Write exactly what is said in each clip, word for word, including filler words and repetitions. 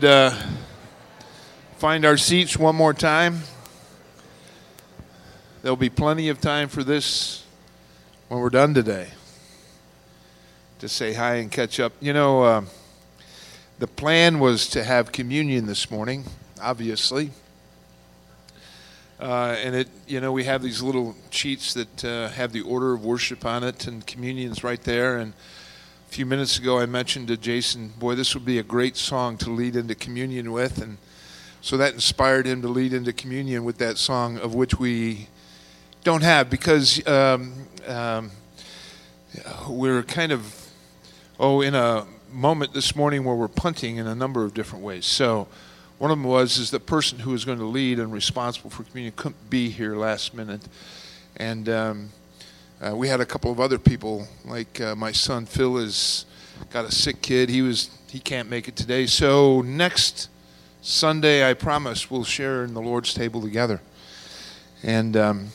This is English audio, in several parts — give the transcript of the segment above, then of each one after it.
could uh, find our seats one more time. There'll be plenty of time for this when we're done today to say hi and catch up. You know, uh, the plan was to have communion this morning, obviously. Uh, and it, you know, we have these little sheets that uh, have the order of worship on it, and communion's right there. And a few minutes ago, I mentioned to Jason, boy, this would be a great song to lead into communion with, and so that inspired him to lead into communion with that song, of which we don't have because um, um, we're kind of, oh, in a moment this morning where we're punting in a number of different ways. So one of them was is the person who was going to lead and responsible for communion couldn't be here last minute. And um, uh, we had a couple of other people, like uh, my son Phil has got a sick kid. He was he can't make it today. So next Sunday, I promise, we'll share in the Lord's table together and um,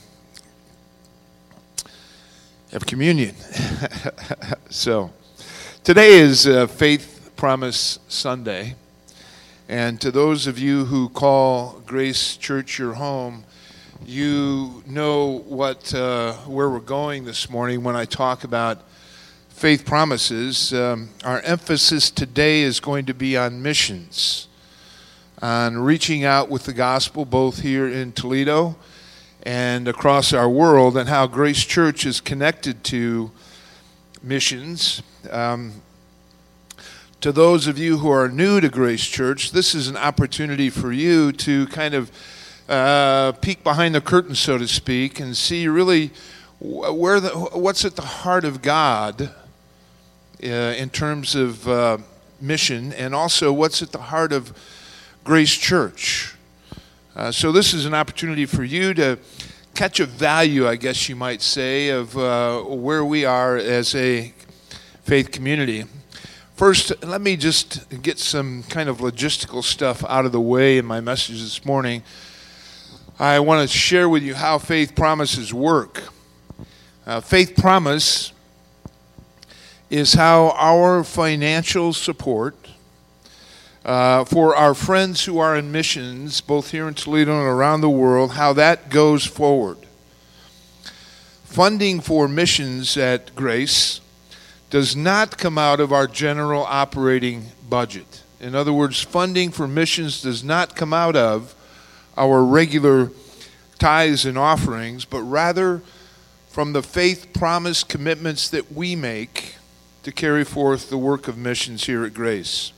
have communion. So today is uh, Faith Promise Sunday. And to those of you who call Grace Church your home, you know what uh, where we're going this morning when I talk about faith promises. Um, our emphasis today is going to be on missions, on reaching out with the gospel both here in Toledo and across our world, and how Grace Church is connected to missions. Um, To those of you who are new to Grace Church, this is an opportunity for you to kind of uh, peek behind the curtain, so to speak, and see really where the, what's at the heart of God uh, in terms of uh, mission, and also what's at the heart of Grace Church. Uh, so this is an opportunity for you to catch a value, I guess you might say, of uh, where we are as a faith community. First, let me just get some kind of logistical stuff out of the way in my message this morning. I want to share with you how faith promises work. Uh, faith promise is how our financial support uh, for our friends who are in missions, both here in Toledo and around the world, how that goes forward. Funding for missions at Grace does not come out of our general operating budget. In other words, funding for missions does not come out of our regular tithes and offerings, but rather from the faith promise commitments that we make to carry forth the work of missions here at Grace.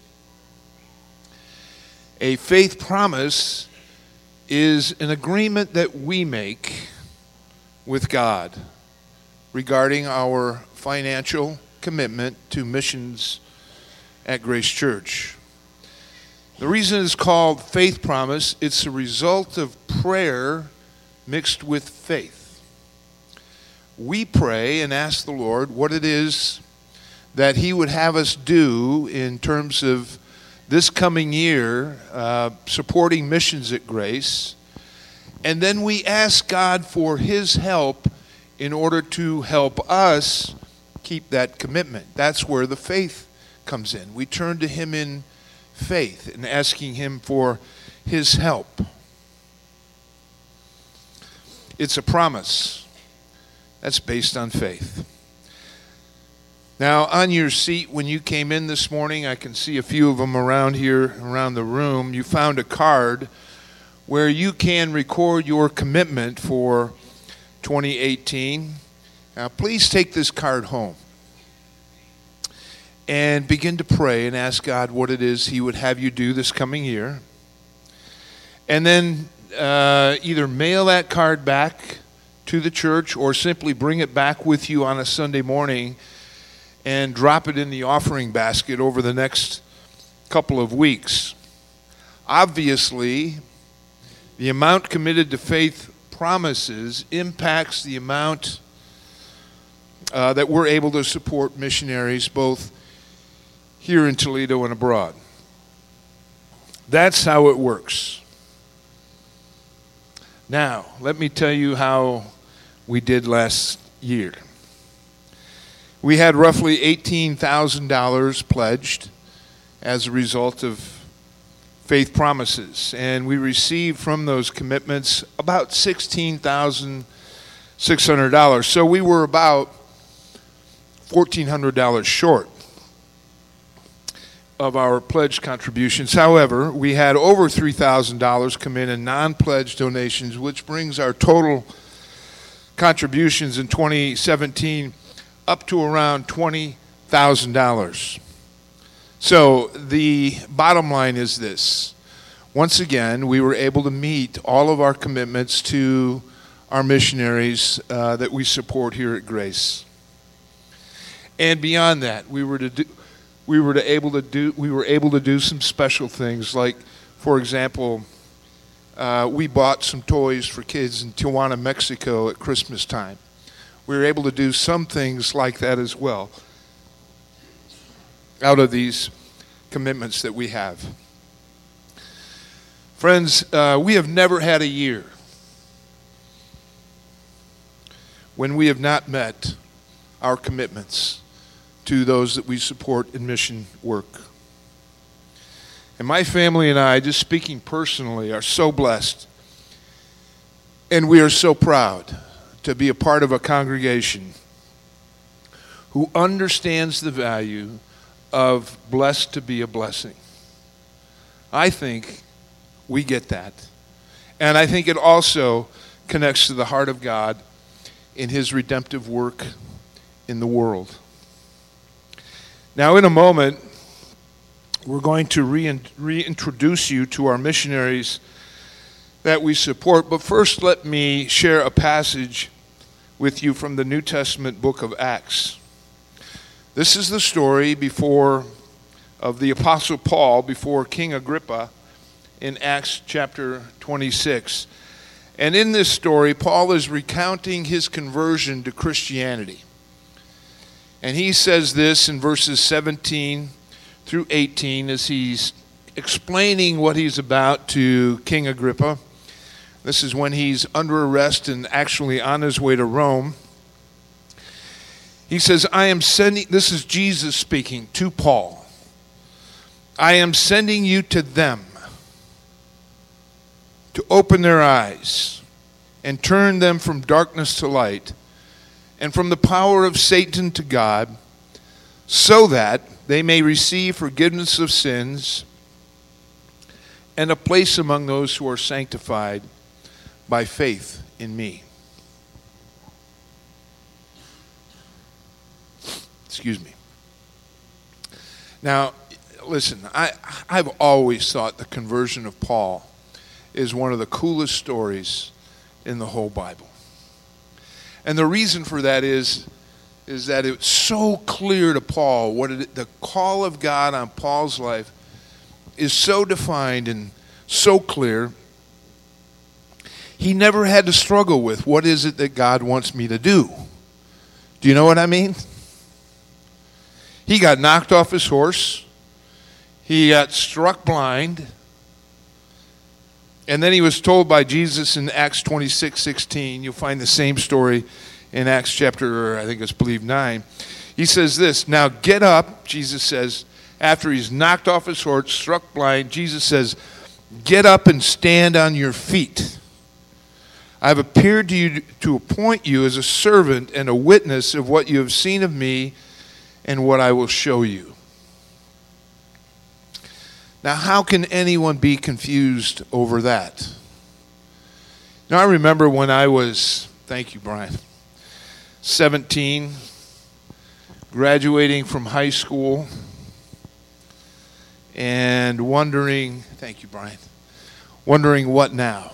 A faith promise is an agreement that we make with God regarding our financial commitment to missions at Grace Church. The reason it's called faith promise, it's a result of prayer mixed with faith. We pray and ask the Lord what it is that He would have us do in terms of this coming year, uh, supporting missions at Grace, and then we ask God for His help in order to help us keep that commitment. That's where the faith comes in. We turn to Him in faith and asking Him for His help. It's a promise that's based on faith. Now, on your seat when you came in this morning, I can see a few of them around here, around the room, you found a card where you can record your commitment for twenty eighteen. Now, please take this card home and begin to pray and ask God what it is He would have you do this coming year. And then uh, either mail that card back to the church or simply bring it back with you on a Sunday morning and drop it in the offering basket over the next couple of weeks. Obviously, the amount committed to faith promises impacts the amount uh, that we're able to support missionaries both here in Toledo and abroad. That's how it works. Now, let me tell you how we did last year. We had roughly eighteen thousand dollars pledged as a result of faith promises. And we received from those commitments about sixteen thousand six hundred dollars. So we were about fourteen hundred dollars short of our pledge contributions. However, we had over three thousand dollars come in in non-pledge donations, which brings our total contributions in twenty seventeen up to around twenty thousand dollars. So the bottom line is this. Once again, we were able to meet all of our commitments to our missionaries uh, that we support here at Grace. And beyond that, we were to do, we were to able to do we were able to do some special things, like, for example, uh, we bought some toys for kids in Tijuana, Mexico at Christmas time. We were able to do some things like that as well out of these commitments that we have. Friends, uh, we have never had a year when we have not met our commitments to those that we support in mission work. And my family and I, just speaking personally, are so blessed, and we are so proud to be a part of a congregation who understands the value of blessed to be a blessing. I think we get that. And I think it also connects to the heart of God in his redemptive work in the world. Now, in a moment, we're going to rein- reintroduce you to our missionaries that we support. But first, let me share a passage with you from the New Testament book of Acts. This is the story before of the Apostle Paul before King Agrippa in Acts chapter twenty-six. And in this story, Paul is recounting his conversion to Christianity. And he says this in verses seventeen through eighteen as he's explaining what he's about to King Agrippa. This is when he's under arrest and actually on his way to Rome. He says, I am sending, this is Jesus speaking to Paul. I am sending you to them to open their eyes and turn them from darkness to light and from the power of Satan to God, so that they may receive forgiveness of sins and a place among those who are sanctified by faith in me. Excuse me. Now, listen, I, I've always thought the conversion of Paul is one of the coolest stories in the whole Bible. And the reason for that is, is that it's so clear to Paul what it, the call of God on Paul's life is so defined and so clear. He never had to struggle with, what is it that God wants me to do? Do you know what I mean? He got knocked off his horse. He got struck blind. And then he was told by Jesus in Acts twenty-six sixteen, you'll find the same story in Acts chapter, I think it's believed nine. He says this, now get up, Jesus says, after he's knocked off his horse, struck blind, Jesus says, get up and stand on your feet. I've appeared to you to appoint you as a servant and a witness of what you have seen of me and what I will show you. Now, how can anyone be confused over that? Now, I remember when I was, thank you, Brian, seventeen, graduating from high school, and wondering, thank you, Brian, wondering what now?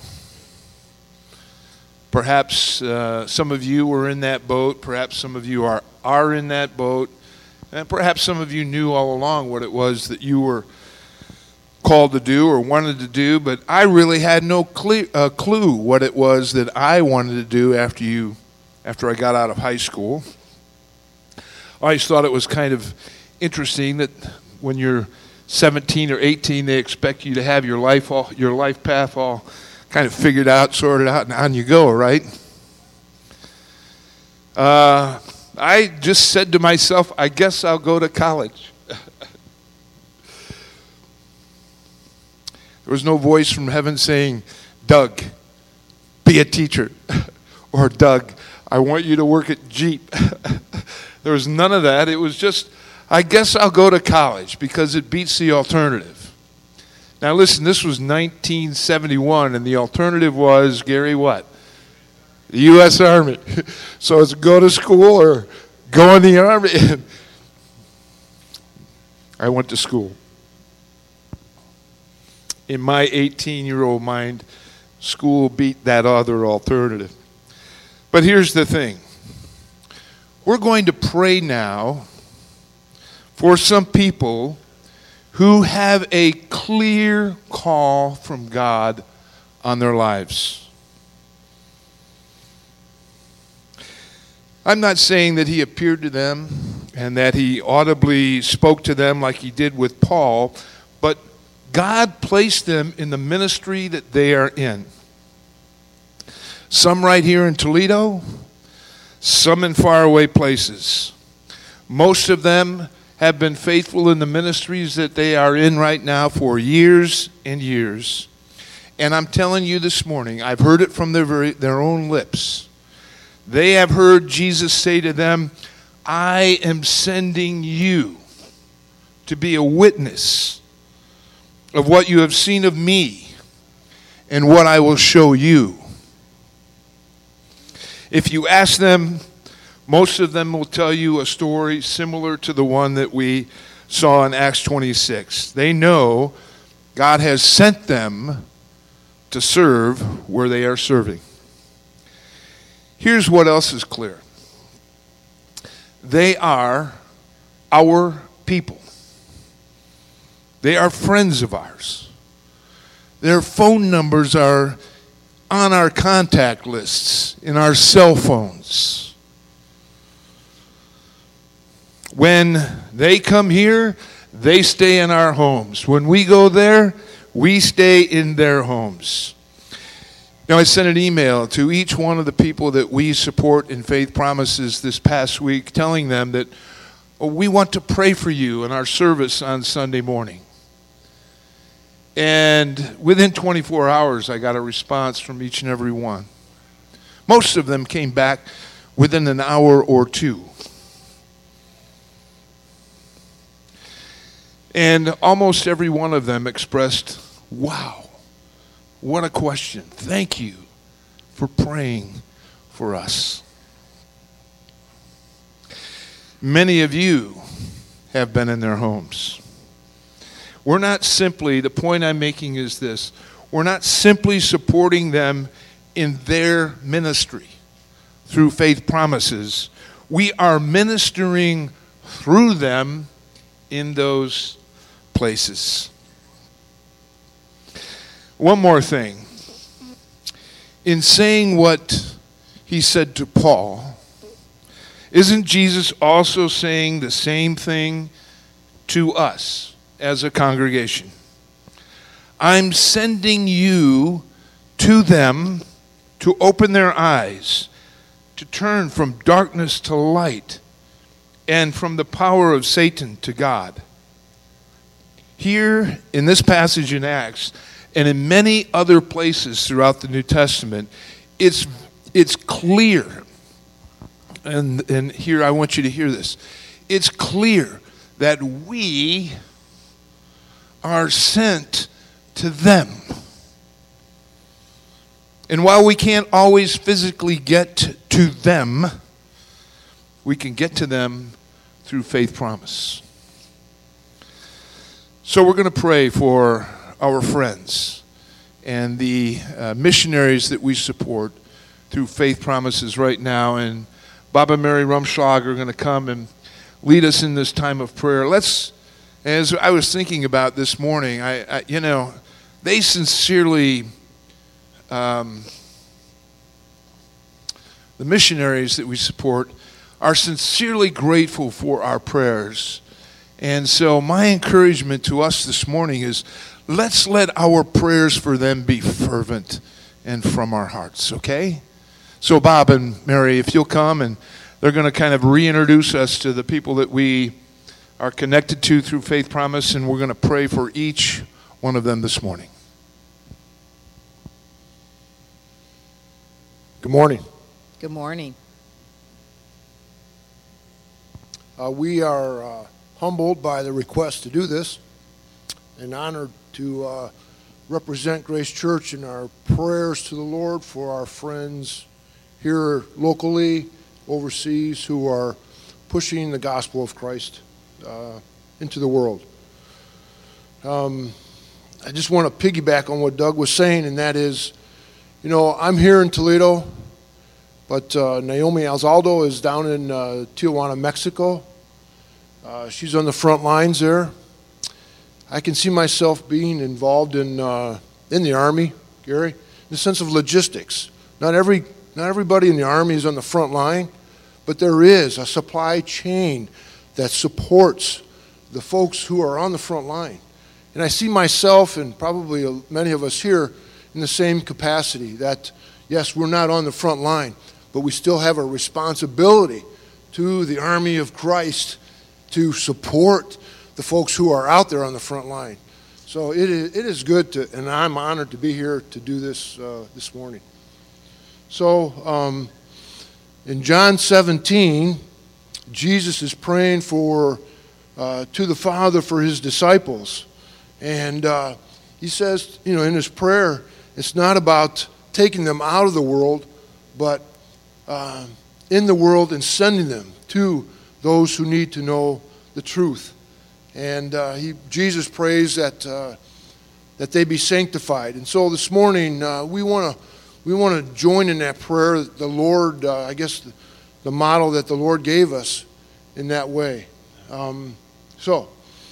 Perhaps uh, some of you were in that boat. Perhaps some of you are, are in that boat. And perhaps some of you knew all along what it was that you were called to do or wanted to do, but I really had no cle- uh, clue what it was that I wanted to do after you, after I got out of high school. I always thought it was kind of interesting that when you're seventeen or eighteen, they expect you to have your life all, your life path all kind of figured out, sorted out, and on you go, right? Uh, I just said to myself, I guess I'll go to college. There was no voice from heaven saying, Doug, be a teacher. Or Doug, I want you to work at Jeep. There was none of that. It was just, I guess I'll go to college because it beats the alternative. Now listen, this was nineteen seventy-one, and the alternative was, Gary, what? The U S Army. So it's go to school or go in the Army. I went to school. In my eighteen-year-old mind, school beat that other alternative. But here's the thing. We're going to pray now for some people who have a clear call from God on their lives. I'm not saying that he appeared to them and that he audibly spoke to them like he did with Paul, but God placed them in the ministry that they are in. Some right here in Toledo, some in faraway places. Most of them have been faithful in the ministries that they are in right now for years and years. And I'm telling you this morning, I've heard it from their very, their own lips. They have heard Jesus say to them, I am sending you to be a witness of what you have seen of me and what I will show you. If you ask them, most of them will tell you a story similar to the one that we saw in Acts twenty-six. They know God has sent them to serve where they are serving. Here's what else is clear. They are our people. They are friends of ours. Their phone numbers are on our contact lists, in our cell phones. When they come here, they stay in our homes. When we go there, we stay in their homes. Now, I sent an email to each one of the people that we support in Faith Promises this past week, telling them that oh, we want to pray for you in our service on Sunday morning. And within twenty-four hours, I got a response from each and every one. Most of them came back within an hour or two. And almost every one of them expressed, wow, what a question. Thank you for praying for us. Many of you have been in their homes. We're not simply, the point I'm making is this, we're not simply supporting them in their ministry through Faith Promises. We are ministering through them in those places. One more thing. In saying what he said to Paul, isn't Jesus also saying the same thing to us as a congregation? I'm sending you to them to open their eyes, to turn from darkness to light, and from the power of Satan to God. Here in this passage in Acts, and in many other places throughout the New Testament, it's it's clear, and, and here I want you to hear this, it's clear that we are sent to them. And while we can't always physically get to them, we can get to them through Faith Promise. So we're going to pray for our friends and the uh, missionaries that we support through Faith Promises right now. And Bob and Mary Rumschlag are going to come and lead us in this time of prayer. Let's, as I was thinking about this morning, I, I you know, they sincerely, um, the missionaries that we support are sincerely grateful for our prayers. And so my encouragement to us this morning is, let's let our prayers for them be fervent and from our hearts, okay? So Bob and Mary, if you'll come, and they're going to kind of reintroduce us to the people that we are connected to through Faith Promise, and we're going to pray for each one of them this morning. Good morning. Good morning. Uh, we are uh, humbled by the request to do this and honored to uh, represent Grace Church in our prayers to the Lord for our friends here locally, overseas, who are pushing the gospel of Christ uh, into the world. Um, I just want to piggyback on what Doug was saying, and that is, you know, I'm here in Toledo, but uh, Naomi Alzaldo is down in uh, Tijuana, Mexico. Uh, she's on the front lines there. I can see myself being involved in uh, in the Army, Gary, in the sense of logistics. Not every not everybody in the Army is on the front line, but there is a supply chain that supports the folks who are on the front line. And I see myself, and probably many of us here, in the same capacity, that yes, we're not on the front line, but we still have a responsibility to the army of Christ to support the folks who are out there on the front line. So it is, it is good to, and I'm honored to be here to do this uh, this morning. So um, in John seventeen, Jesus is praying for uh, to the Father for his disciples, and uh, he says, you know, in his prayer, it's not about taking them out of the world, but uh, in the world and sending them to those who need to know the truth. And uh, he, Jesus prays that uh, that they be sanctified. And so this morning uh, we want to we want to join in that prayer. The Lord, uh, I guess, the, the model that the Lord gave us in that way. Um, so,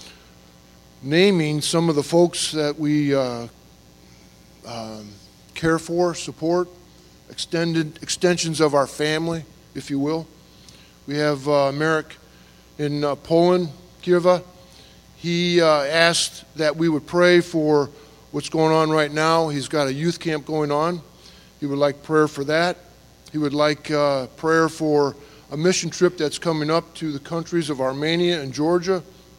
naming some of the folks that we uh, um, care for, support, extended extensions of our family, if you will. We have uh, Marek in uh, Poland, Kiewa. He uh, asked that we would pray for what's going on right now. He's got a youth camp going on. He would like prayer for that. He would like uh, prayer for a mission trip that's coming up to the countries of Armenia and Georgia.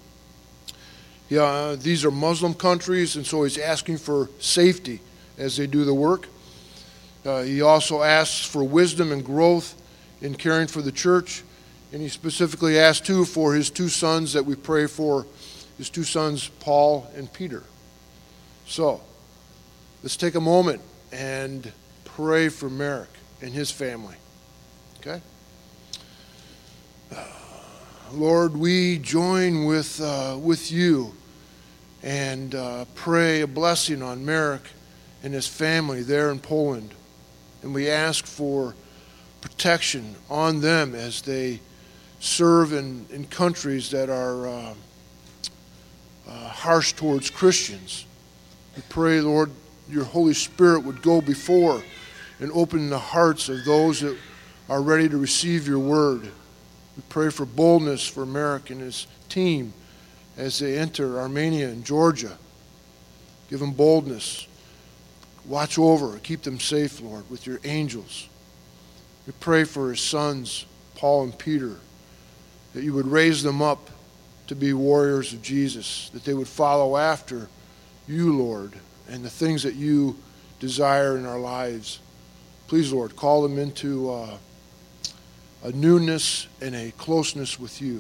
Yeah, these are Muslim countries, and so he's asking for safety as they do the work. Uh, he also asks for wisdom and growth in caring for the church. And he specifically asked, too, for his two sons that we pray for, his two sons, Paul and Peter. So, let's take a moment and pray for Marek and his family. Okay? Uh, Lord, we join with, uh, with you and uh, pray a blessing on Marek and his family there in Poland. And we ask for protection on them as they serve in, in countries that are uh, uh, harsh towards Christians. We pray, Lord, your Holy Spirit would go before and open the hearts of those that are ready to receive your word. We pray for boldness for Marek and his team as they enter Armenia and Georgia. Give them boldness. Watch over, keep them safe, Lord, with your angels. We pray for his sons, Paul and Peter, that you would raise them up to be warriors of Jesus, that they would follow after you, Lord, and the things that you desire in our lives. Please, Lord, call them into uh, a newness and a closeness with you.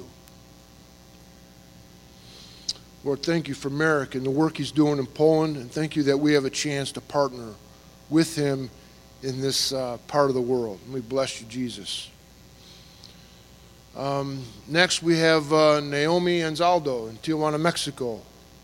Lord, thank you for Marek and the work he's doing in Poland, and thank you that we have a chance to partner with him in this uh, part of the world. And we bless you, Jesus. Um, next, we have uh, Naomi Anzaldo in Tijuana, Mexico.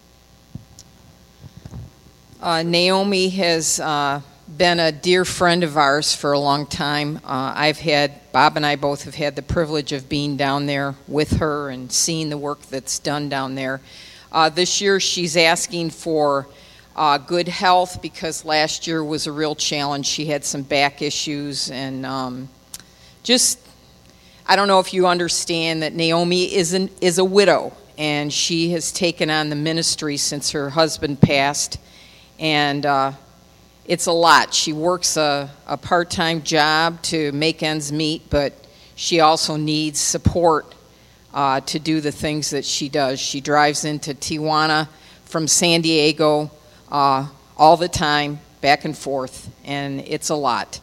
Uh, Naomi has uh, been a dear friend of ours for a long time. Uh, I've had, Bob and I both have had the privilege of being down there with her and seeing the work that's done down there. Uh, this year, she's asking for uh, good health because last year was a real challenge. She had some back issues and um, just, I don't know if you understand that Naomi is, an, is a widow, and she has taken on the ministry since her husband passed, and uh, it's a lot. She works a, a part-time job to make ends meet, but she also needs support uh, to do the things that she does. She drives into Tijuana from San Diego uh, all the time, back and forth, and it's a lot.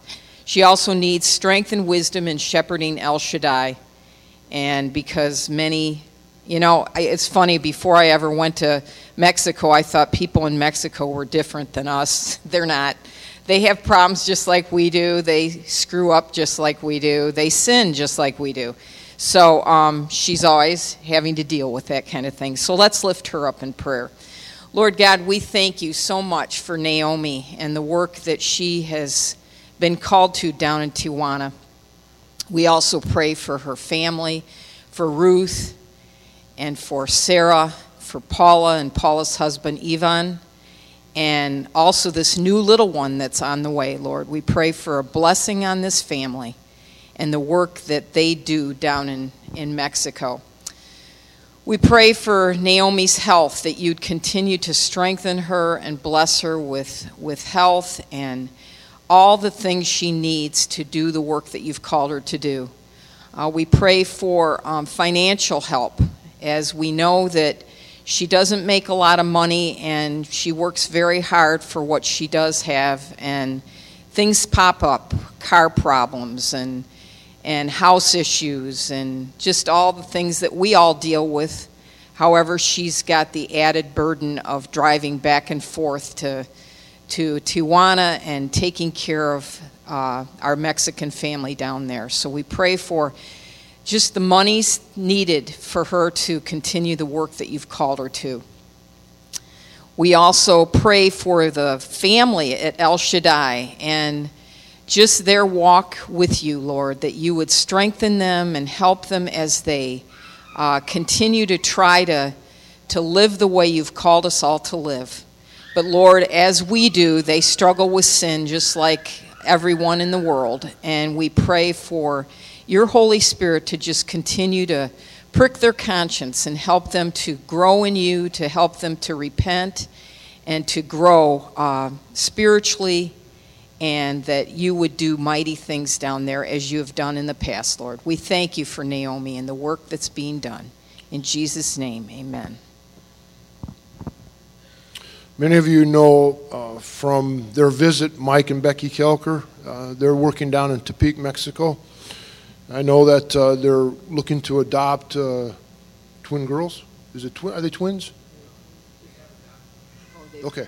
She also needs strength and wisdom in shepherding El Shaddai. And because many, you know, it's funny, before I ever went to Mexico, I thought people in Mexico were different than us. They're not. They have problems just like we do. They screw up just like we do. They sin just like we do. So um, she's always having to deal with that kind of thing. So let's lift her up in prayer. Lord God, we thank you so much for Naomi and the work that she has been called to down in Tijuana. We also pray for her family, for Ruth, and for Sarah, for Paula and Paula's husband, Ivan, and also this new little one that's on the way, Lord. We pray for a blessing on this family and the work that they do down in, in Mexico. We pray for Naomi's health, that you'd continue to strengthen her and bless her with, with health and all the things she needs to do the work that you've called her to do. Uh, we pray for um, financial help, as we know that she doesn't make a lot of money and she works very hard for what she does have, and things pop up, car problems and and house issues and just all the things that we all deal with. However, she's got the added burden of driving back and forth to to Tijuana and taking care of uh, our Mexican family down there. So we pray for just the monies needed for her to continue the work that you've called her to. We also pray for the family at El Shaddai and just their walk with you, Lord, that you would strengthen them and help them as they uh, continue to try to, to live the way you've called us all to live. But Lord, as we do, they struggle with sin just like everyone in the world. And we pray for your Holy Spirit to just continue to prick their conscience and help them to grow in you, to help them to repent and to grow uh, spiritually, and that you would do mighty things down there as you have done in the past, Lord. We thank you for Naomi and the work that's being done. In Jesus' name, amen. Many of you know uh, from their visit, Mike and Becky Kelker. Uh, they're working down in Tepic, Mexico. I know that uh, they're looking to adopt uh, twin girls. Is it twi- Are they twins? Okay.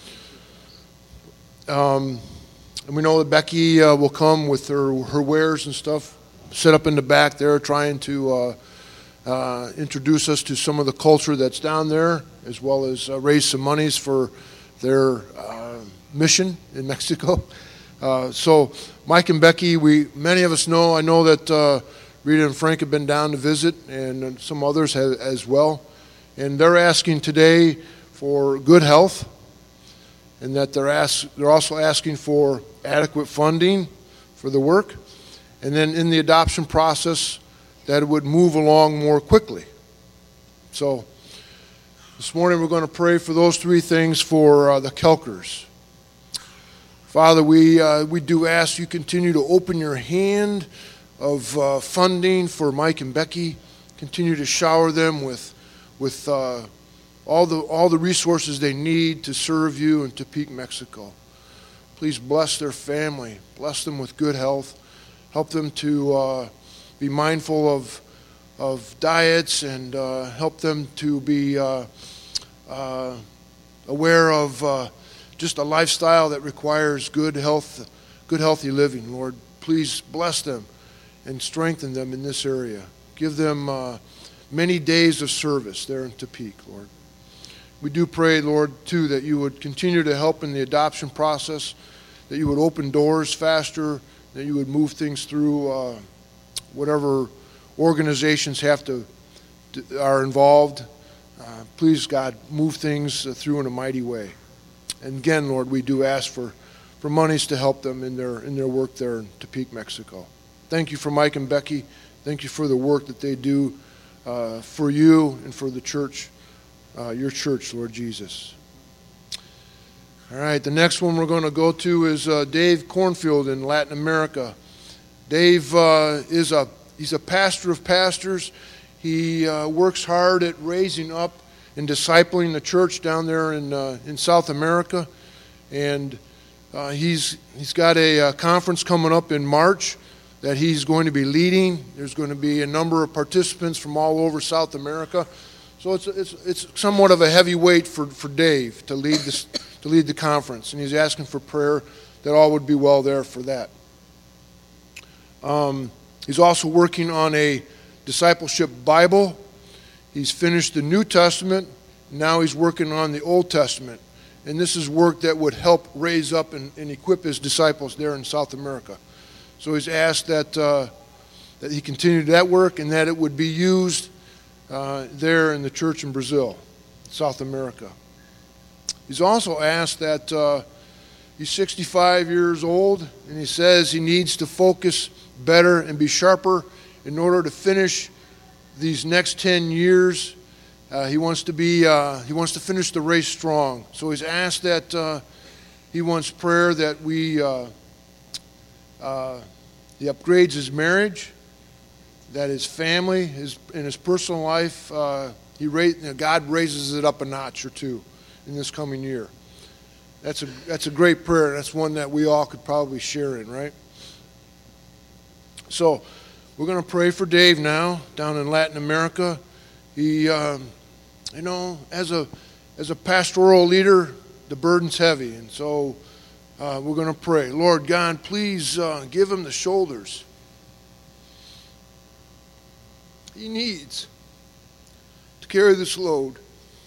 Um, and we know that Becky uh, will come with her, her wares and stuff, set up in the back there, trying to uh, uh, introduce us to some of the culture that's down there, as well as uh, raise some monies for their uh, mission in Mexico. Uh, so Mike and Becky, we many of us know, I know that uh, Rita and Frank have been down to visit, and some others have as well. And they're asking today for good health, and that they're, ask, they're also asking for adequate funding for the work, and then in the adoption process, that it would move along more quickly. So this morning we're going to pray for those three things for uh, the Kelkers. Father, we, uh, we do ask you continue to open your hand of uh, funding for Mike and Becky. Continue to shower them with, with uh, all the all the resources they need to serve you in Tepic, Mexico. Please bless their family. Bless them with good health. Help them to uh, be mindful of of diets, and uh, help them to be uh, uh, aware of uh, just a lifestyle that requires good health, good healthy living. Lord, please bless them and strengthen them in this area. Give them uh, many days of service there in Tepic, Lord. We do pray, Lord, too, that you would continue to help in the adoption process, that you would open doors faster, that you would move things through uh, whatever organizations have to, to are involved. Uh, please, God, move things uh, through in a mighty way. And again, Lord, we do ask for, for monies to help them in their in their work there in Tepic, Mexico. Thank you for Mike and Becky. Thank you for the work that they do uh, for you and for the church. Uh, your church, Lord Jesus. All right, the next one we're going to go to is uh, Dave Cornfield in Latin America. Dave uh, is a he's a pastor of pastors. He uh, works hard at raising up and discipling the church down there in uh, in South America, and Uh, he's he's got a uh, conference coming up in March that he's going to be leading. There's going to be a number of participants from all over South America. So it's it's it's somewhat of a heavy weight for, for Dave to lead this to lead the conference, and he's asking for prayer that all would be well there for that. Um, he's also working on a discipleship Bible. He's finished the New Testament. Now he's working on the Old Testament. And this is work that would help raise up and, and equip his disciples there in South America. So he's asked that, uh, that he continue that work and that it would be used uh, there in the church in Brazil, South America. He's also asked that uh, he's sixty-five years old, and he says he needs to focus better and be sharper in order to finish these next ten years. Uh, he wants to be. Uh, he wants to finish the race strong. So he's asked that uh, he wants prayer that we. Uh, uh, he upgrades his marriage, that his family, his in his personal life, uh, he ra- you know, God raises it up a notch or two in this coming year. That's a that's a great prayer. That's one that we all could probably share in, right? So we're going to pray for Dave now down in Latin America. He, um, you know, as a as a pastoral leader, the burden's heavy, and so uh, we're going to pray. Lord God, please uh, give him the shoulders he needs to carry this load.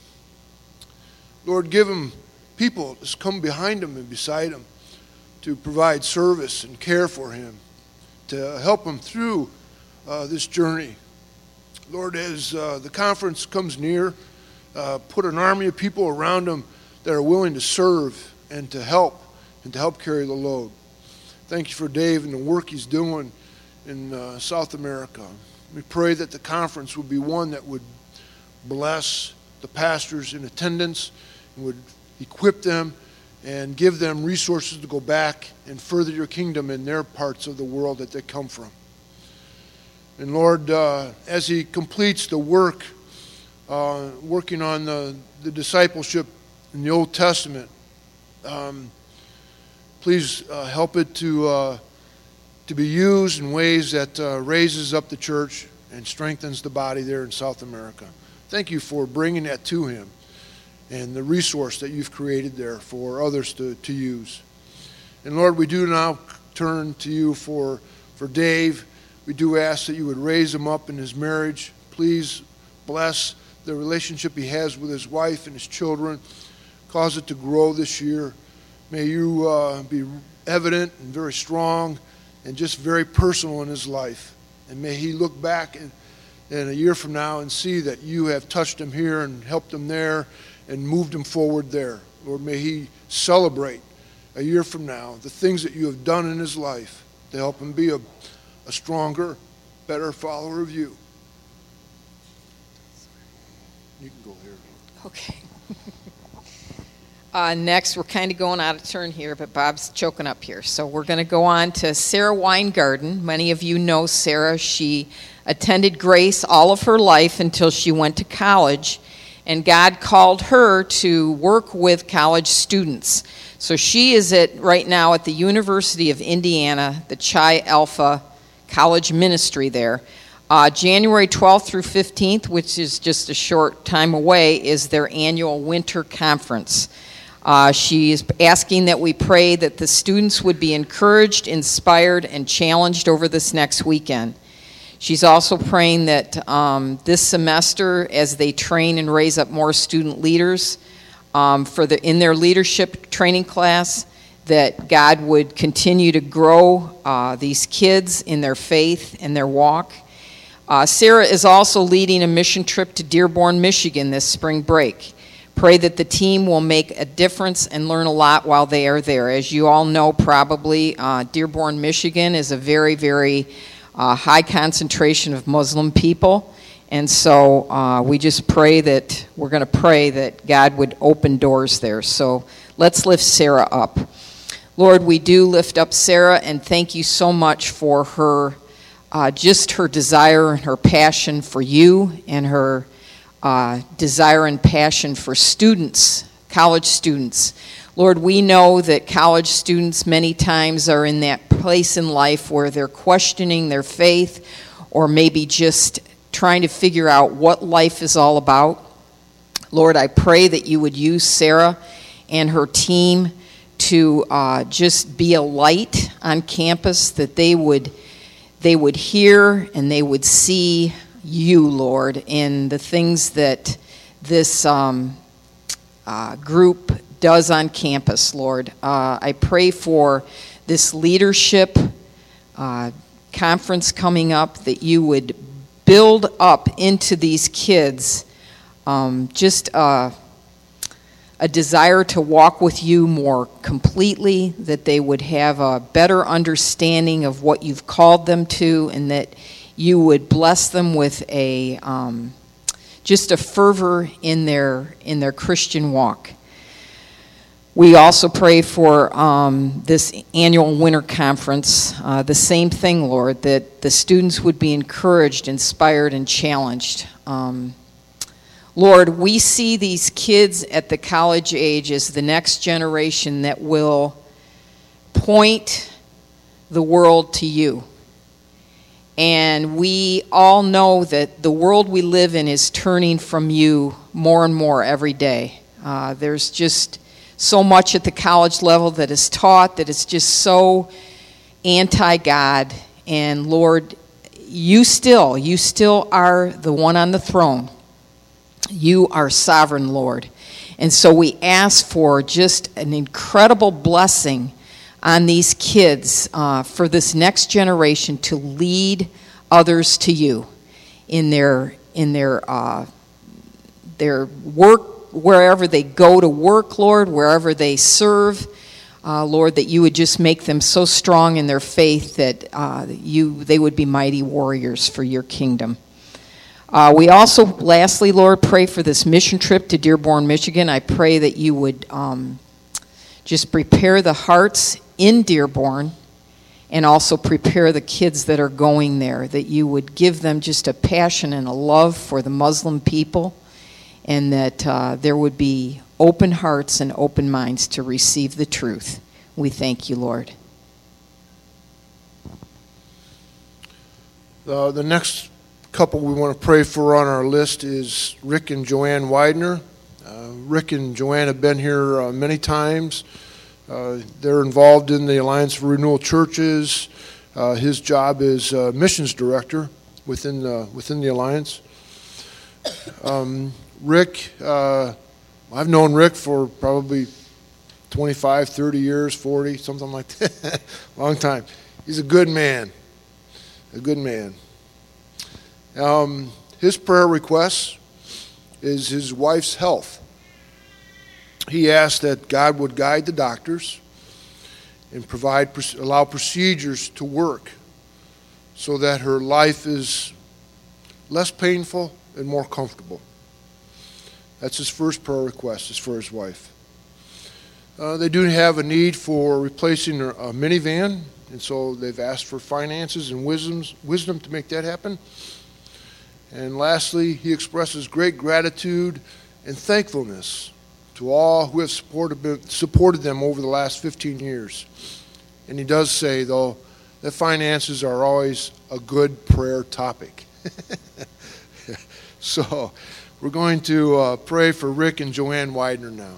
Lord, give him people to come behind him and beside him to provide service and care for him, to help him through uh, this journey. Lord, as uh, the conference comes near, uh, put an army of people around him that are willing to serve and to help and to help carry the load. Thank you for Dave and the work he's doing in uh, South America. We pray that the conference would be one that would bless the pastors in attendance and would equip them and give them resources to go back and further your kingdom in their parts of the world that they come from. And Lord, uh, as he completes the work, uh, working on the, the discipleship in the Old Testament, um, please uh, help it to uh, to be used in ways that uh, raises up the church and strengthens the body there in South America. Thank you for bringing that to him and the resource that you've created there for others to, to use. And Lord, we do now turn to you for, for Dave. We do ask that you would raise him up in his marriage. Please bless the relationship he has with his wife and his children. Cause it to grow this year. May you uh, be evident and very strong and just very personal in his life. And may he look back in, in a year from now and see that you have touched him here and helped him there and moved him forward there. Lord, may he celebrate a year from now the things that you have done in his life to help him be a a stronger, better follower of you. You can go here. Okay. uh, next, we're kind of going out of turn here, but Bob's choking up here. So we're going to go on to Sarah Weingarten. Many of you know Sarah. She attended Grace all of her life until she went to college, and God called her to work with college students. So she is at right now at the University of Indiana, the Chi Alpha College Ministry there. Uh, January twelfth through fifteenth, which is just a short time away, is their annual winter conference. Uh, she is asking that we pray that the students would be encouraged, inspired, and challenged over this next weekend. She's also praying that um, this semester, as they train and raise up more student leaders um, for the in their leadership training class, that God would continue to grow uh, these kids in their faith and their walk. Uh, Sarah is also leading a mission trip to Dearborn, Michigan this spring break. Pray that the team will make a difference and learn a lot while they are there. As you all know, probably, uh, Dearborn, Michigan is a very, very uh, high concentration of Muslim people. And so uh, we just pray that, we're going to pray that God would open doors there. So let's lift Sarah up. Lord, we do lift up Sarah and thank you so much for her, uh, just her desire and her passion for you and her uh, desire and passion for students, college students. Lord, we know that college students many times are in that place in life where they're questioning their faith or maybe just trying to figure out what life is all about. Lord, I pray that you would use Sarah and her team to uh, just be a light on campus, that they would they would hear and they would see you, Lord, in the things that this um, uh, group does on campus, Lord. Uh, I pray for this leadership uh, conference coming up, that you would build up into these kids um, just uh, a desire to walk with you more completely, that they would have a better understanding of what you've called them to, and that you would bless them with a um, just a fervor in their in their Christian walk. We also pray for um, this annual winter conference, uh, the same thing, Lord, that the students would be encouraged, inspired, and challenged. Um, Lord, we see these kids at the college age as the next generation that will point the world to you. And we all know that the world we live in is turning from you more and more every day. Uh, there's just so much at the college level that is taught that it's just so anti-God. And Lord, you still, you still are the one on the throne. You are sovereign, Lord. And so we ask for just an incredible blessing on these kids uh, for this next generation to lead others to you in their in their uh, their work, wherever they go to work, Lord, wherever they serve, uh, Lord, that you would just make them so strong in their faith that uh, you they would be mighty warriors for your kingdom. Uh, we also, lastly, Lord, pray for this mission trip to Dearborn, Michigan. I pray that you would um, just prepare the hearts in Dearborn and also prepare the kids that are going there, that you would give them just a passion and a love for the Muslim people, and that uh, there would be open hearts and open minds to receive the truth. We thank you, Lord. Uh, the next couple we want to pray for on our list is Rick and Joanne Widener. Uh, Rick and Joanne have been here uh, many times. Uh, they're involved in the Alliance for Renewal Churches. Uh, his job is uh, missions director within the, within the Alliance. Um, Rick, uh, I've known Rick for probably twenty-five, thirty years, forty, something like that. Long time. He's a good man, a good man. Um, his prayer request is his wife's health. He asked that God would guide the doctors and provide, allow procedures to work so that her life is less painful and more comfortable. That's his first prayer request, is for his wife. Uh, they do have a need for replacing a minivan, and so they've asked for finances and wisdoms, wisdom to make that happen. And lastly, he expresses great gratitude and thankfulness to all who have supported, supported them over the last fifteen years. And he does say, though, that finances are always a good prayer topic. So we're going to uh, pray for Rick and Joanne Widener now.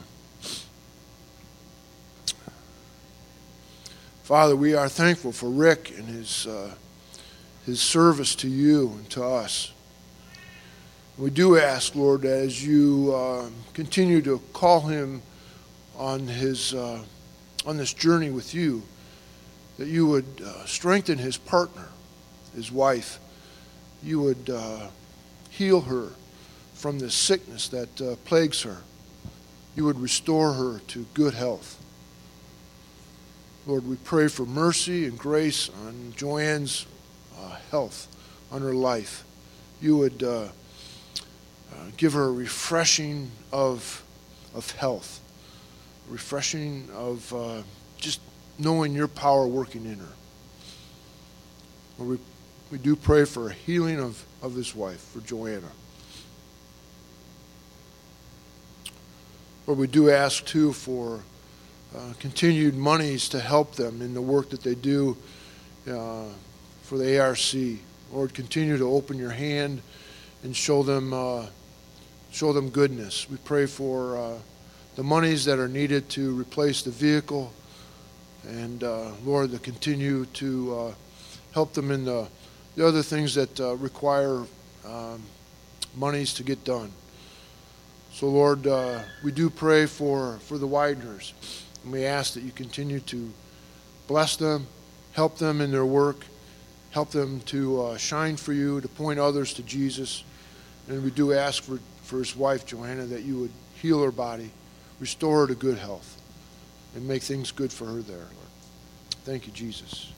Father, we are thankful for Rick and his, uh, his service to you and to us. We do ask, Lord, as you uh, continue to call him on his uh, on this journey with you, that you would uh, strengthen his partner, his wife. You would uh, heal her from this sickness that uh, plagues her. You would restore her to good health. Lord, we pray for mercy and grace on Joanne's uh, health, on her life. You would uh, Uh, give her a refreshing of, of health, a refreshing of uh, just knowing your power working in her. Lord, we, we do pray for a healing of, of his wife, for Joanna. Lord, we do ask, too, for uh, continued monies to help them in the work that they do uh, for the A R C. Lord, continue to open your hand and show them uh, show them goodness. We pray for uh, the monies that are needed to replace the vehicle, and uh, Lord, to continue to uh, help them in the, the other things that uh, require um, monies to get done. So Lord, uh, we do pray for, for the Wideners, and we ask that you continue to bless them, help them in their work, help them to uh, shine for you, to point others to Jesus. And we do ask for, for his wife, Joanna, that you would heal her body, restore her to good health, and make things good for her there, Lord. Thank you, Jesus.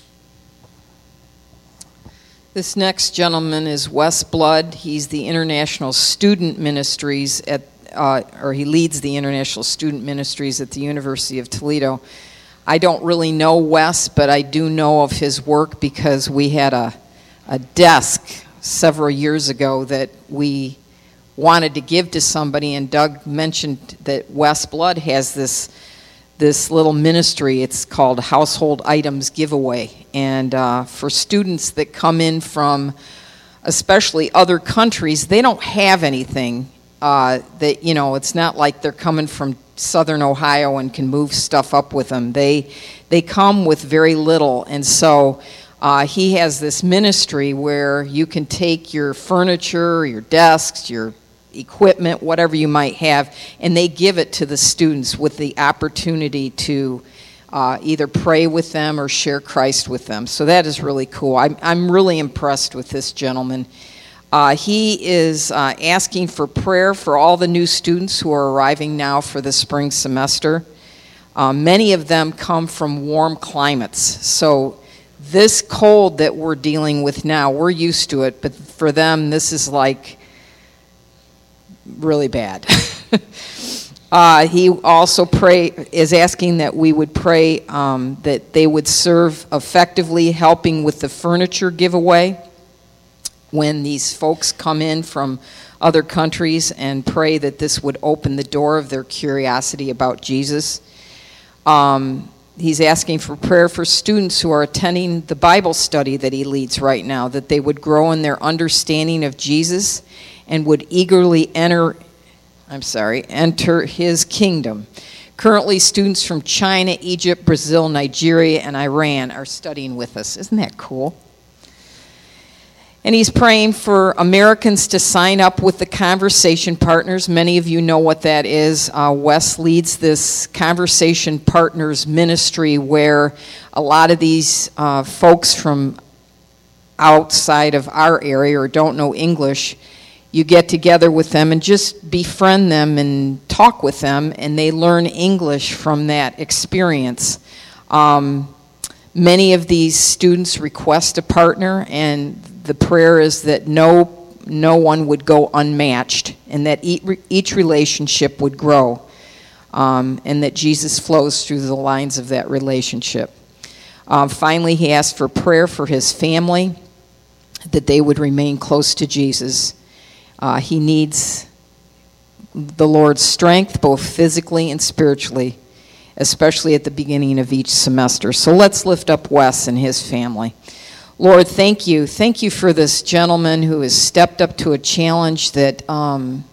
This next gentleman is Wes Blood. He's the International Student Ministries at, uh, or he leads the International Student Ministries at the University of Toledo. I don't really know Wes, but I do know of his work because we had a, a desk several years ago that we wanted to give to somebody, and Doug mentioned that Wes Blood has this this little ministry. It's called Household Items Giveaway, and uh, for students that come in from especially other countries, they don't have anything. Uh, that, you know, it's not like they're coming from Southern Ohio and can move stuff up with them. They they come with very little, and so uh, he has this ministry where you can take your furniture, your desks, your equipment, whatever you might have, and they give it to the students with the opportunity to uh, either pray with them or share Christ with them. So that is really cool. I'm, I'm really impressed with this gentleman. Uh, he is uh, asking for prayer for all the new students who are arriving now for the spring semester. Uh, many of them come from warm climates. So this cold that we're dealing with now, we're used to it, but for them, this is like really bad. uh, he also pray is asking that we would pray um, that they would serve effectively, helping with the furniture giveaway when these folks come in from other countries, and pray that this would open the door of their curiosity about Jesus. Um, he's asking for prayer for students who are attending the Bible study that he leads right now, that they would grow in their understanding of Jesus and would eagerly enter, I'm sorry, enter his kingdom. Currently, students from China, Egypt, Brazil, Nigeria, and Iran are studying with us. Isn't that cool? And he's praying for Americans to sign up with the Conversation Partners. Many of you know what that is. Uh, Wes leads this Conversation Partners ministry where a lot of these uh, folks from outside of our area or don't know English, you get together with them and just befriend them and talk with them, and they learn English from that experience. Um, many of these students request a partner, and the prayer is that no, no one would go unmatched, and that each relationship would grow, um, and that Jesus flows through the lines of that relationship. Um, finally, he asked for prayer for his family, that they would remain close to Jesus. Uh, he needs the Lord's strength, both physically and spiritually, especially at the beginning of each semester. So let's lift up Wes and his family. Lord, thank you. Thank you for this gentleman who has stepped up to a challenge that um,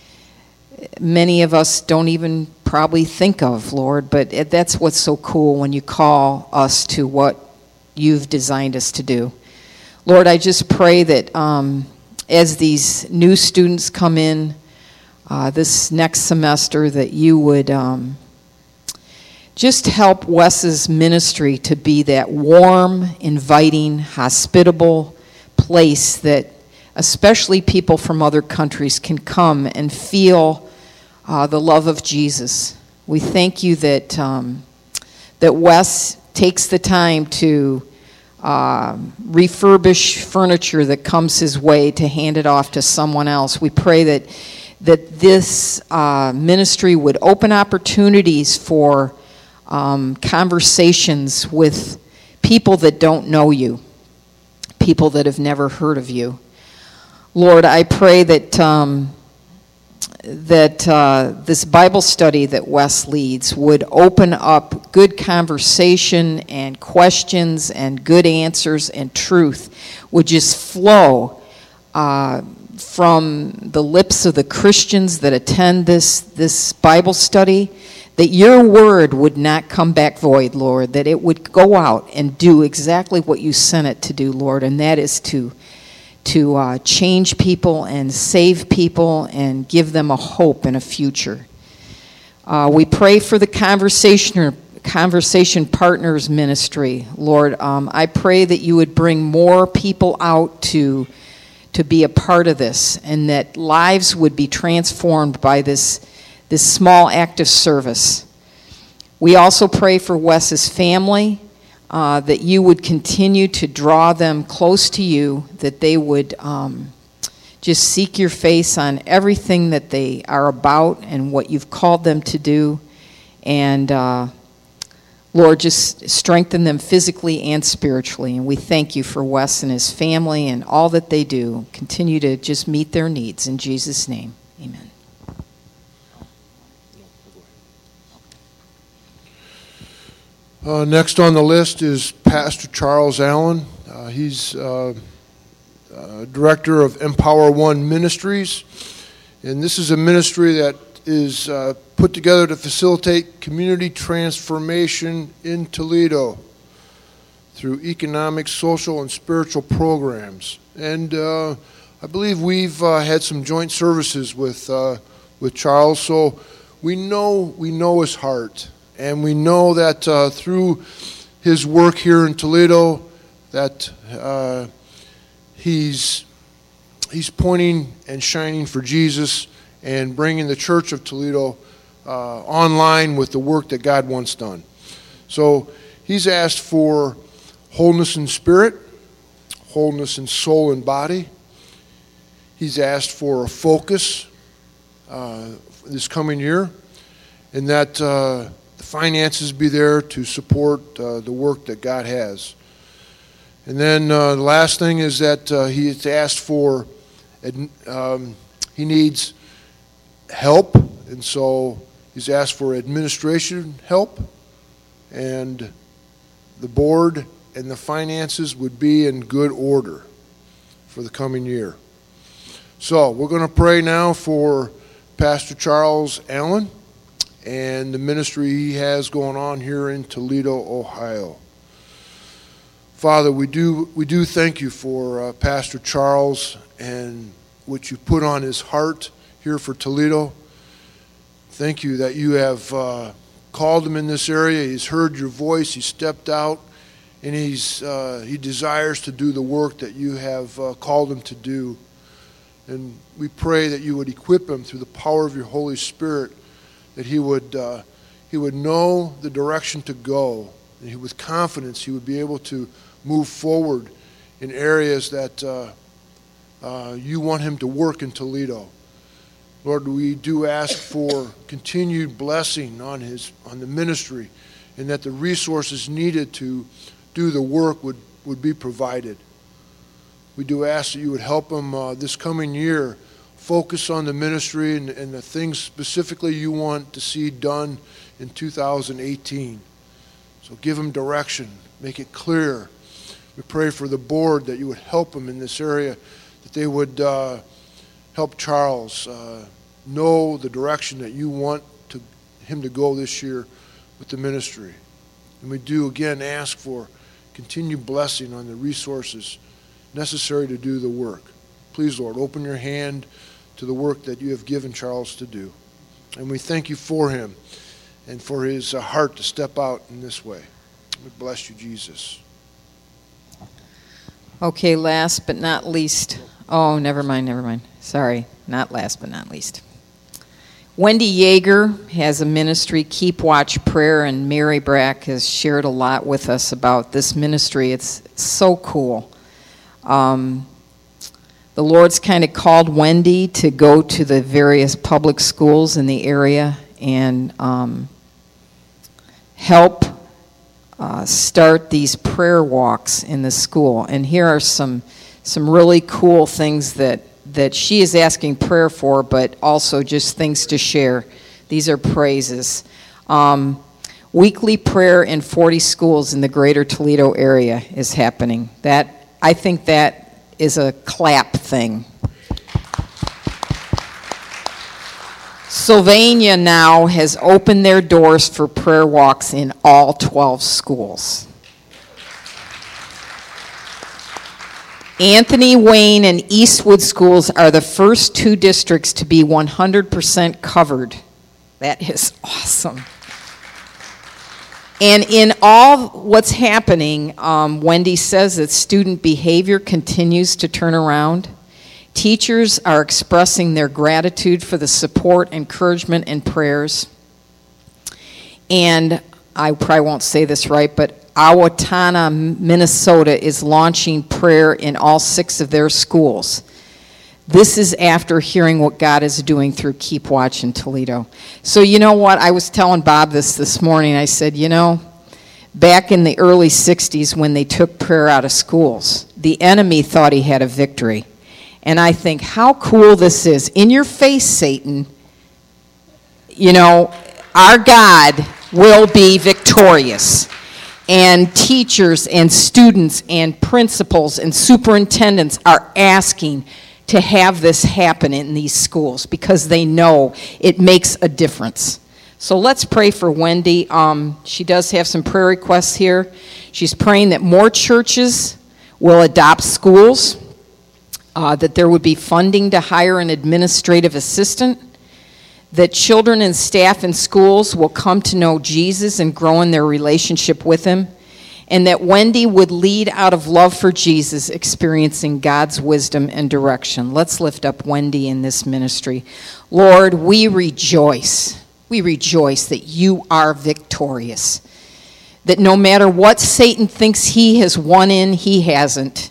many of us don't even probably think of, Lord. But it, that's what's so cool when you call us to what you've designed us to do. Lord, I just pray that um, as these new students come in uh, this next semester, that you would um, just help Wes's ministry to be that warm, inviting, hospitable place that especially people from other countries can come and feel uh, the love of Jesus. We thank you that um, that Wes takes the time to uh, refurbish furniture that comes his way to hand it off to someone else. We pray that that this uh, ministry would open opportunities for um, conversations with people that don't know you, people that have never heard of you. Lord, I pray that um, that uh, this Bible study that Wes leads would open up good conversation and questions and good answers, and truth would just flow uh, from the lips of the Christians that attend this, this Bible study, that your word would not come back void, Lord, that it would go out and do exactly what you sent it to do, Lord, and that is to to uh, change people and save people and give them a hope and a future. Uh, we pray for the conversation, conversation Partners ministry, Lord. Um, I pray that you would bring more people out to, to be a part of this, and that lives would be transformed by this, this small act of service. We also pray for Wes's family, Uh, that you would continue to draw them close to you, that they would um, just seek your face on everything that they are about and what you've called them to do. And uh, Lord, just strengthen them physically and spiritually. And we thank you for Wes and his family and all that they do. Continue to just meet their needs. In Jesus' name, amen. Uh, next on the list is Pastor Charles Allen. Uh, he's uh, uh, director of Empower One Ministries, and this is a ministry that is uh, put together to facilitate community transformation in Toledo through economic, social, and spiritual programs. And uh, I believe we've uh, had some joint services with uh, with Charles, so we know we know his heart. And we know that uh, through his work here in Toledo, that uh, he's he's pointing and shining for Jesus and bringing the Church of Toledo uh, online with the work that God wants done. So he's asked for wholeness in spirit, wholeness in soul and body. He's asked for a focus uh, this coming year, and that Uh, finances be there to support uh, the work that God has. And then uh, the last thing is that uh, he has asked for, um, he needs help, and so he's asked for administration help, and the board and the finances would be in good order for the coming year. So we're going to pray now for Pastor Charles Allen and the ministry he has going on here in Toledo, Ohio. Father, we do we do thank you for uh, Pastor Charles and what you put on his heart here for Toledo. Thank you that you have uh, called him in this area. He's heard your voice. He stepped out, and he's uh, he desires to do the work that you have uh, called him to do. And we pray that you would equip him through the power of your Holy Spirit, that he would uh, he would know the direction to go, and he, with confidence he would be able to move forward in areas that uh, uh, you want him to work in Toledo. Lord, we do ask for continued blessing on his on the ministry, and that the resources needed to do the work would, would be provided. We do ask that you would help him uh, this coming year focus on the ministry and, and the things specifically you want to see done in two thousand eighteen. So give him direction, make it clear. We pray for the board that you would help him in this area, that they would uh, help Charles uh, know the direction that you want to, him to go this year with the ministry. And we do again ask for continued blessing on the resources necessary to do the work. Please, Lord, open your hand to the work that you have given Charles to do. And we thank you for him and for his uh, heart to step out in this way. We bless you, Jesus. Okay, last but not least. Oh, never mind, never mind. Sorry, not last but not least. Wendy Yeager has a ministry, Keep Watch Prayer, and Mary Brack has shared a lot with us about this ministry. It's, it's so cool. Um, the Lord's kind of called Wendy to go to the various public schools in the area and um, help uh, start these prayer walks in the school. And here are some some really cool things that that she is asking prayer for, but also just things to share. These are praises. Um, weekly prayer in forty schools in the greater Toledo area is happening. That, I think that is a clap thing. Sylvania now has opened their doors for prayer walks in all twelve schools. Anthony Wayne and Eastwood schools are the first two districts to be one hundred percent covered. That is awesome. And in all what's happening, um, Wendy says that student behavior continues to turn around. Teachers are expressing their gratitude for the support, encouragement, and prayers. And I probably won't say this right, but Owatonna, Minnesota is launching prayer in all six of their schools. This is after hearing what God is doing through Keep Watch in Toledo. So you know what? I was telling Bob this this morning. I said, you know, back in the early sixties when they took prayer out of schools, the enemy thought he had a victory. And I think how cool this is. In your face, Satan, you know, our God will be victorious. And teachers and students and principals and superintendents are asking to have this happen in these schools because they know it makes a difference. So let's pray for Wendy. Um, she does have some prayer requests here. She's praying that more churches will adopt schools, uh, that there would be funding to hire an administrative assistant, that children and staff in schools will come to know Jesus and grow in their relationship with him, and that Wendy would lead out of love for Jesus, experiencing God's wisdom and direction. Let's lift up Wendy in this ministry. Lord, we rejoice. We rejoice that you are victorious, that no matter what Satan thinks he has won in, he hasn't.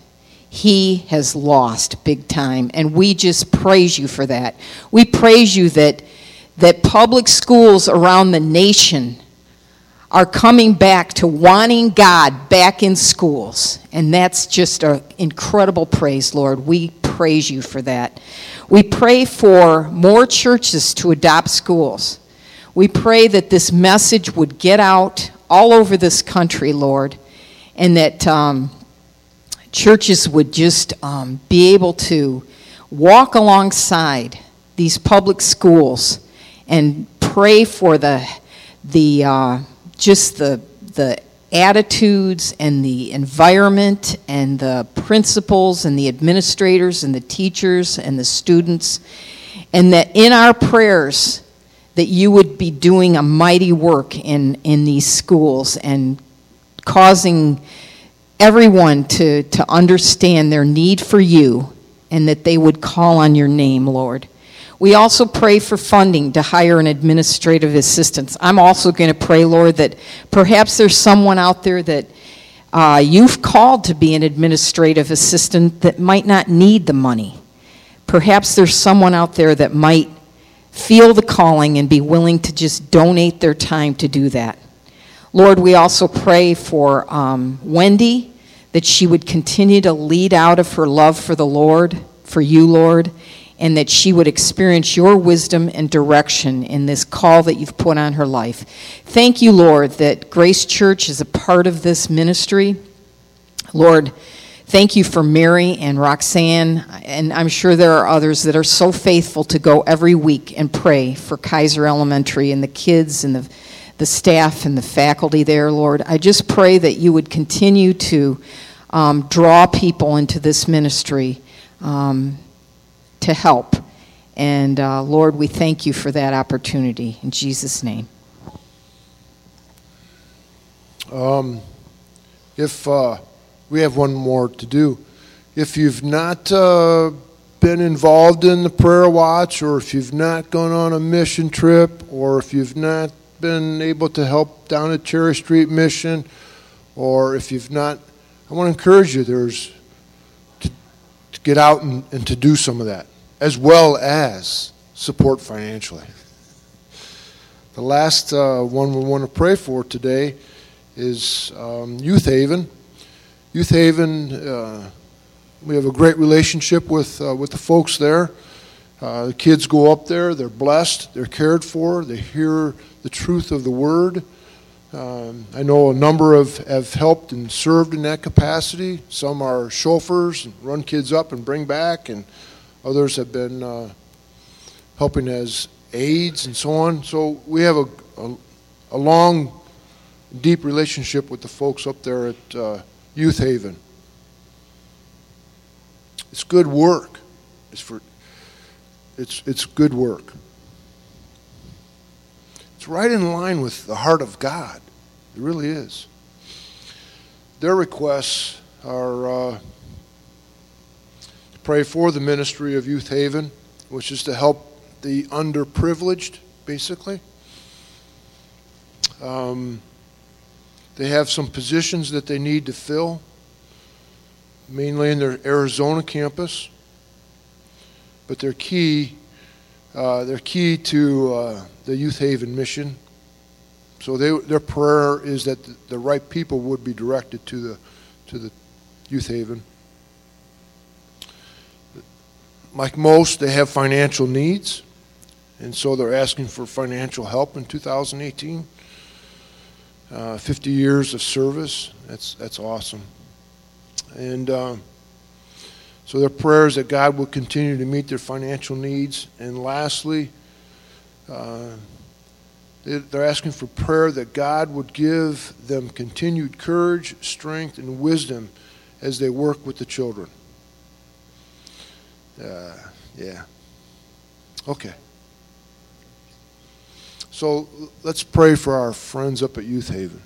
He has lost big time, and we just praise you for that. We praise you that that public schools around the nation are coming back to wanting God back in schools. And that's just an incredible praise, Lord. We praise you for that. We pray for more churches to adopt schools. We pray that this message would get out all over this country, Lord, and that um, churches would just um, be able to walk alongside these public schools and pray for the the uh, just the the attitudes and the environment and the principals and the administrators and the teachers and the students, and that in our prayers that you would be doing a mighty work in in these schools and causing everyone to to understand their need for you, and that they would call on your name, Lord. We also pray for funding to hire an administrative assistant. I'm also going to pray, Lord, that perhaps there's someone out there that uh, you've called to be an administrative assistant that might not need the money. Perhaps there's someone out there that might feel the calling and be willing to just donate their time to do that. Lord, we also pray for um, Wendy, that she would continue to lead out of her love for the Lord, for you, Lord, and that she would experience your wisdom and direction in this call that you've put on her life. Thank you, Lord, that Grace Church is a part of this ministry. Lord, thank you for Mary and Roxanne, and I'm sure there are others that are so faithful to go every week and pray for Kaiser Elementary and the kids and the, the staff and the faculty there, Lord. I just pray that you would continue to um, draw people into this ministry um, to help. And uh, Lord, we thank you for that opportunity. In Jesus' name. Um, if uh, we have one more to do. If you've not uh, been involved in the prayer watch, or if you've not gone on a mission trip, or if you've not been able to help down at Cherry Street Mission, or if you've not, I want to encourage you, there's to, to get out and, and to do some of that, as well as support financially. The last uh, one we want to pray for today is um, Youth Haven. Youth Haven uh, we have a great relationship with uh, with the folks there. Uh, the kids go up there, they're blessed, they're cared for, they hear the truth of the Word. Um, I know a number of have helped and served in that capacity. Some are chauffeurs and run kids up and bring back, and others have been uh, helping as aides and so on. So we have a, a, a long, deep relationship with the folks up there at uh, Youth Haven. It's good work. It's for it's it's good work. It's right in line with the heart of God. It really is. Their requests are uh, to pray for the ministry of Youth Haven, which is to help the underprivileged, basically. Um, they have some positions that they need to fill, mainly in their Arizona campus. But they're key, uh, they're key to uh, the Youth Haven mission. So they, their prayer is that the, the right people would be directed to the to the Youth Haven. Like most, they have financial needs, and so they're asking for financial help in two thousand eighteen. Uh, fifty years of service, that's that's awesome. And uh, so their prayer is that God will continue to meet their financial needs. And lastly, uh, they're asking for prayer that God would give them continued courage, strength, and wisdom as they work with the children. Uh, yeah. Okay. So let's pray for our friends up at Youth Haven.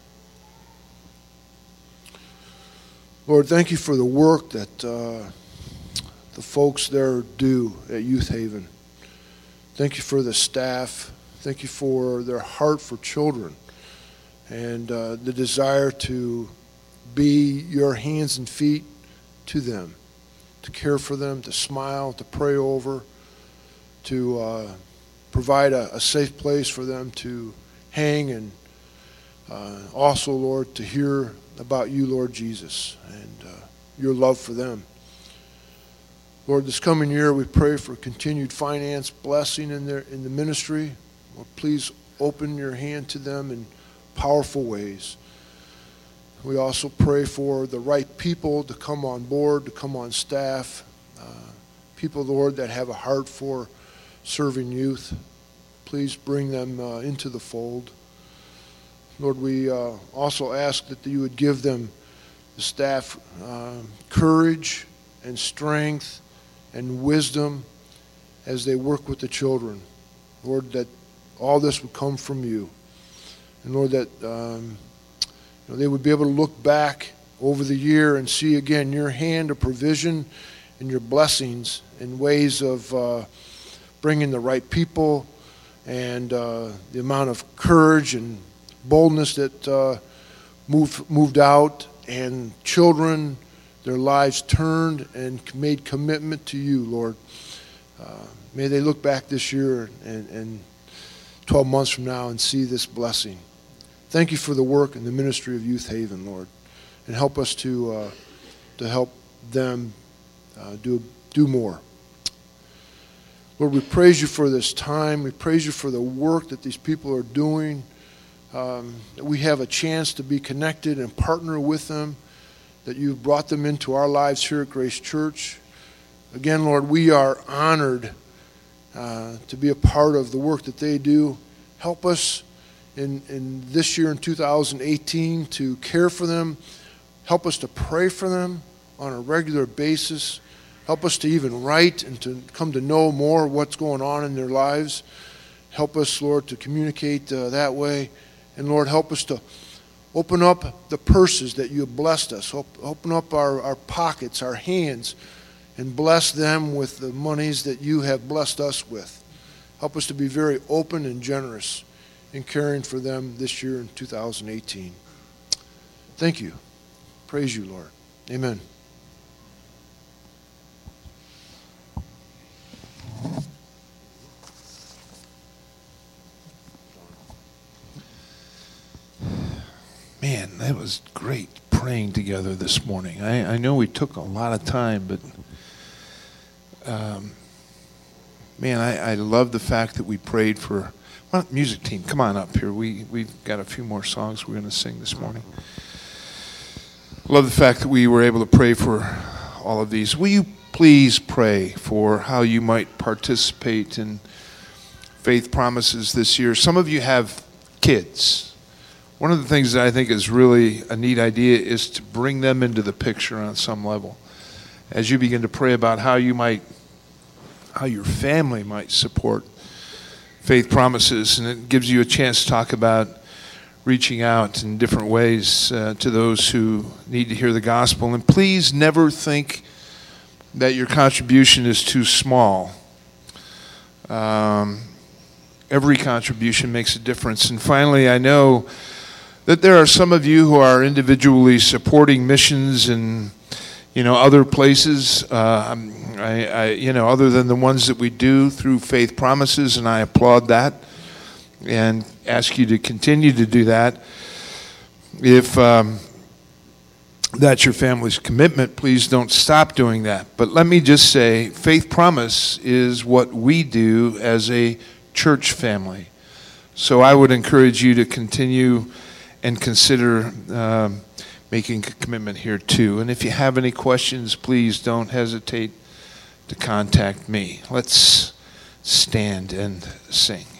Lord, thank you for the work that uh, the folks there do at Youth Haven. Thank you for the staff. Thank you for their heart for children and uh, the desire to be your hands and feet to them, to care for them, to smile, to pray over, to uh, provide a, a safe place for them to hang, and uh, also, Lord, to hear about you, Lord Jesus, and uh, your love for them. Lord, this coming year we pray for continued finance blessing in their in the ministry. Lord, please open your hand to them in powerful ways. We also pray for the right people to come on board, to come on staff, uh, people, Lord, that have a heart for serving youth. Please bring them uh, into the fold. Lord, we uh, also ask that you would give them, the staff, uh, courage and strength and wisdom as they work with the children. Lord, that all this would come from you. And Lord, that um, you know, they would be able to look back over the year and see again your hand of provision and your blessings in ways of uh, bringing the right people and uh, the amount of courage and boldness that uh, moved, moved out, and children, their lives turned and made commitment to you, Lord. Uh, may they look back this year and, and twelve months from now and see this blessing. Thank you for the work and the ministry of Youth Haven, Lord, and help us to uh, to help them uh, do do more. Lord, we praise you for this time. We praise you for the work that these people are doing. Um, that we have a chance to be connected and partner with them, that you've brought them into our lives here at Grace Church. Again, Lord, we are honored uh, to be a part of the work that they do. Help us in, in this year in two thousand eighteen to care for them. Help us to pray for them on a regular basis. Help us to even write and to come to know more what's going on in their lives. Help us, Lord, to communicate uh, that way. And Lord, help us to open up the purses that you have blessed us. Open up our, our pockets, our hands, and bless them with the monies that you have blessed us with. Help us to be very open and generous in caring for them this year in two thousand eighteen. Thank you. Praise you, Lord. Amen. Man, that was great praying together this morning. I, I know we took a lot of time, but um, man, I, I love the fact that we prayed for. Well, music team, come on up here. We we've got a few more songs we're going to sing this morning. Love the fact that we were able to pray for all of these. Will you please pray for how you might participate in Faith Promises this year? Some of you have kids. One of the things that I think is really a neat idea is to bring them into the picture on some level. As you begin to pray about how you might, how your family might support Faith Promises, and it gives you a chance to talk about reaching out in different ways uh, to those who need to hear the gospel. And please never think that your contribution is too small. Um, every contribution makes a difference. And finally, I know that there are some of you who are individually supporting missions in, you know, other places, uh, I, I, you know, other than the ones that we do through Faith Promises, and I applaud that and ask you to continue to do that. If um, that's your family's commitment, please don't stop doing that. But let me just say, Faith Promise is what we do as a church family. So I would encourage you to continue and consider um, making a commitment here too. And if you have any questions, please don't hesitate to contact me. Let's stand and sing.